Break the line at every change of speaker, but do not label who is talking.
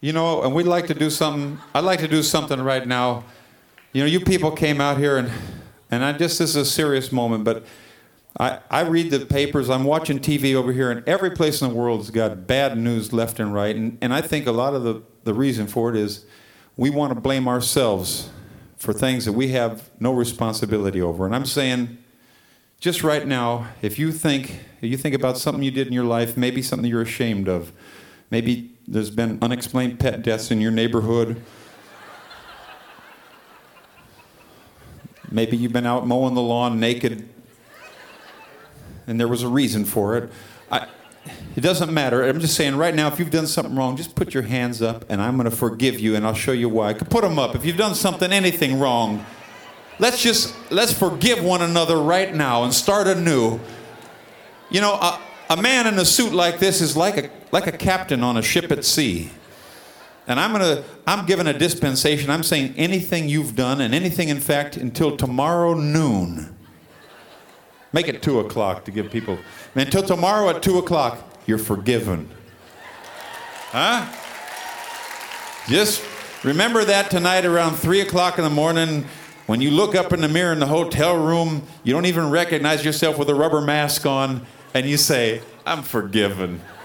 And we'd like to do something. I'd like to do something right now. You people came out here, and this is a serious moment, but I read the papers, I'm watching TV over here, and every place in the world has got bad news left and right, and I think a lot of the reason for it is we want to blame ourselves for things that we have no responsibility over. And I'm saying, just right now, if you think about something you did in your life, maybe something you're ashamed of, maybe there's been unexplained pet deaths in your neighborhood. Maybe you've been out mowing the lawn naked, and there was a reason for it. It doesn't matter. I'm just saying right now, if you've done something wrong, just put your hands up, and I'm going to forgive you, and I'll show you why. Put them up. If you've done anything wrong, let's forgive one another right now and start anew. A man in a suit like this is like a captain on a ship at sea. And I'm giving a dispensation. I'm saying anything you've done, and anything, in fact, until tomorrow noon. Make it 2 o'clock to give people. Until tomorrow at 2 o'clock, you're forgiven. Huh? Just remember that tonight around 3 o'clock in the morning, when you look up in the mirror in the hotel room, you don't even recognize yourself with a rubber mask on, and you say, I'm forgiven.